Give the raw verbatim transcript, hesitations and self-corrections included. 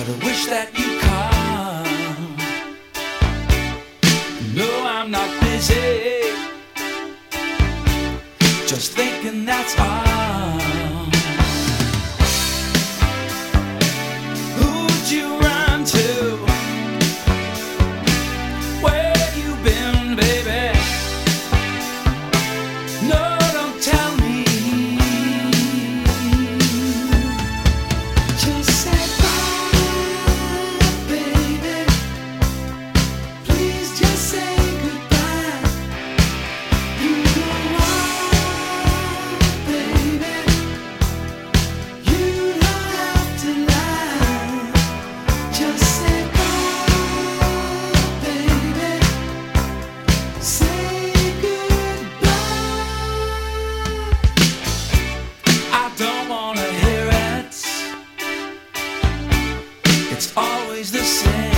but I wish that you come. No, I'm not busy, just thinking that's all. Who'd you run to? Where you been, baby? No, don't tell me. Just say bye, baby. Please just say goodbye. You know why, baby. You don't have to lie. Just say bye, baby. Say goodbye. I don't wanna hear it. It's always the same.